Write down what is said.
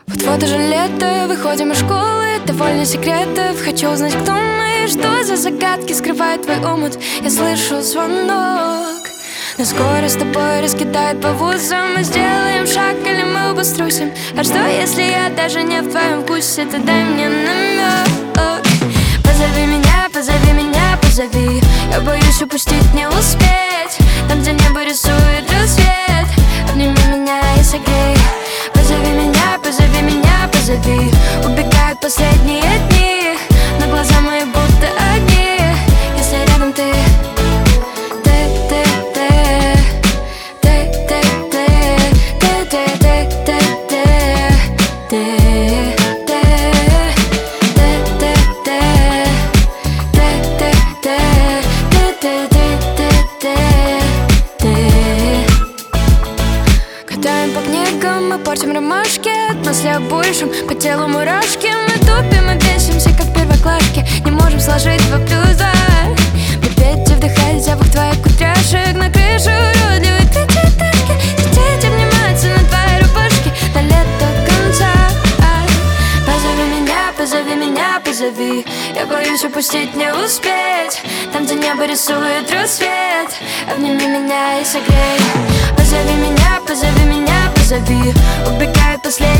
Вот уже лето, выходим из школы, довольно секретов. Хочу узнать, кто мы, что за загадки скрывает твой омут. Я слышу звонок, но скоро с тобой раскидают по вузам. Мы сделаем шаг или мы оба струсим. А что, если я даже не в твоем вкусе? Ты дай мне намек. Позови меня, позови меня, позови. Я боюсь упустить, не успеть. Там, где небо рисует рассвет, обними меня и согрей. Позови меня, позови меня, позови. Убегают последние дни, но глаза мои будто огни. Если рядом ты, катаем по книгам, мы портим ромашки от мысли о большем, по телу мурашки. Мы тупим и бесимся, как первоклашки. Не можем сложить 2 плюс 2. Пипеть и вдыхать запах твоих кудряшек. На крыше уродливой пятиэтажки сидеть, обниматься на твоей рубашке до лета конца. Позови меня, позови меня, позови. Я боюсь упустить, не успеть. Там, где небо рисует рассвет, обними меня и согрей. Позови меня, позови меня, позови. Убегает последний